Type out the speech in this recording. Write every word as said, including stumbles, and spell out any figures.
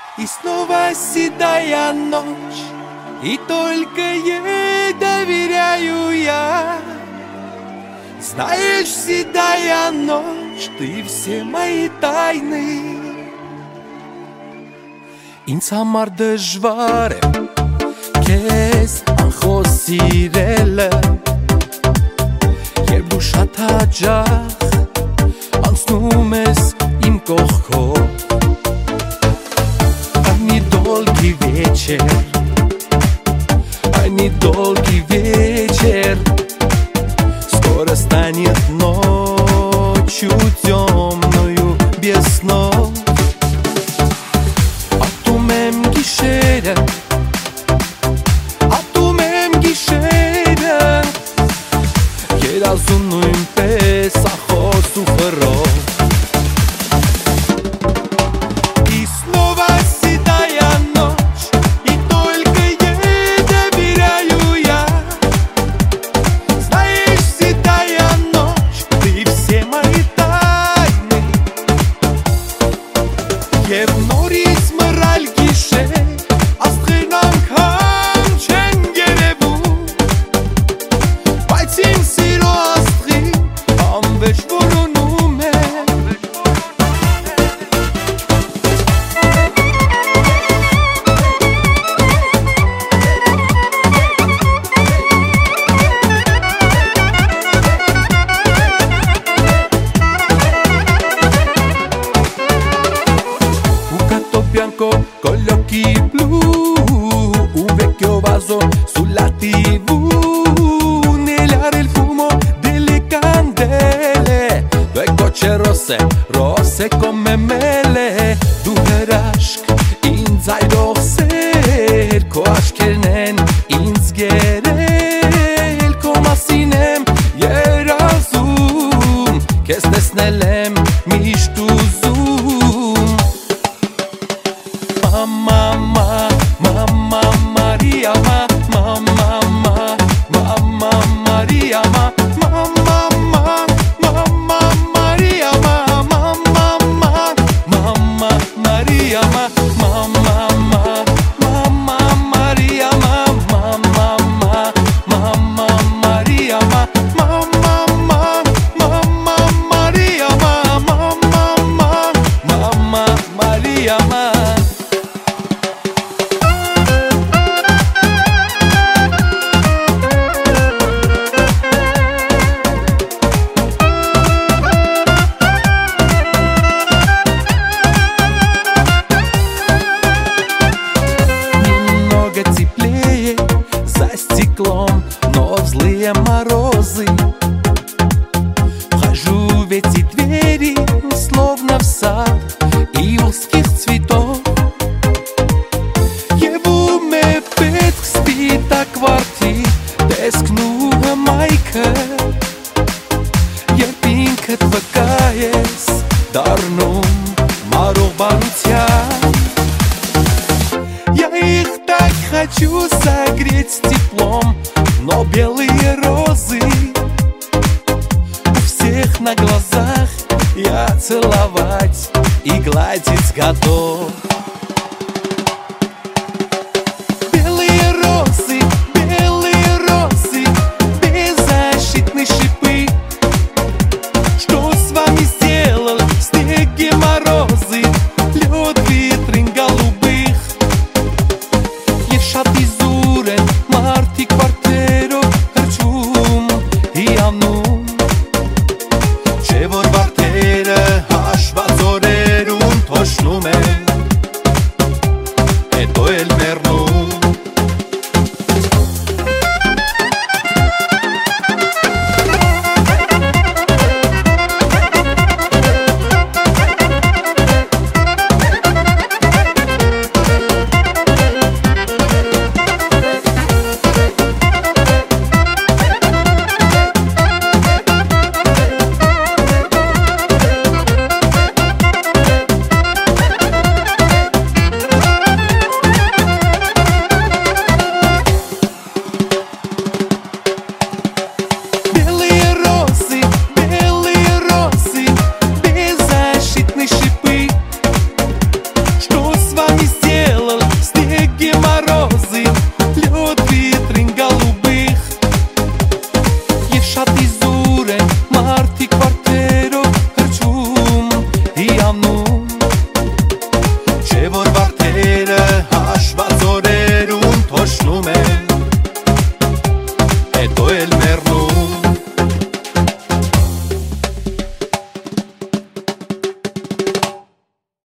И снова седая ночь, и только ей доверяю я. Знаешь, седая ночь, ты все мои tayны. Ինձ համար դժվար է քեզ անխոսիրելը, երբ դու շատ հաճախ անցնում ես իմ կողքով. Они долгий вечер, они долгий вечер, скоро станет ночью темною без снов. Ատում գիշերը, ատում եմ գիշերը, երազում նույնպես ախոս ու խռով. И снова седая ночь, и только ей доверяю я. Знаешь, седая ночь, ты все мои tayны. Եվ նորից մռայլ գիշեր, աստղերն անգամ չեն երևում, բայց իմ սիրո աստղին անվերջ որոնում է. Un gatto bianco con gli occhi blu, un vecchio vaso sulla tivù, nell'aria il fumo delle candele, due gocce rosse, rosse come mele, դու հրաշք ինձ այրողսեր, քո աչքերն են ինձ գերել, քո մասին եմ երազում, քեզ տեսնել եմ միշտ ուզում. Mama, mama, Maria, mama, mama, mama, Maria, mama, mama, mama, Maria, mama, mama, mama, Maria, mama, mama, mama, Maria, mama, mama, mama, Maria, mama, mama, mama, Maria, mama, mama, Maria, mama. Немного теплее за стеклом, но в злые морозы вхожу в эти двери, словно в сад июльских цветов. Եվ ում է պետք սպիտակ վարդի տեսքնում հմայքը, երբ ինքդ վկա ես դառնում մարող բանության. Я их так хочу согреть теплом, но белые розы у всех на глазах я целовать и гладить готов. Белые розы, белые розы, беззащитные шипы. Что с вами сделал снег и морозы, лед витрин голубых? Եվ իզուր են մարդիկ վարդերով հրճվում հիանում, չէ որ վարդերը հաշված օրերում թոշնում են, հետո էլ մեռնում. el merlo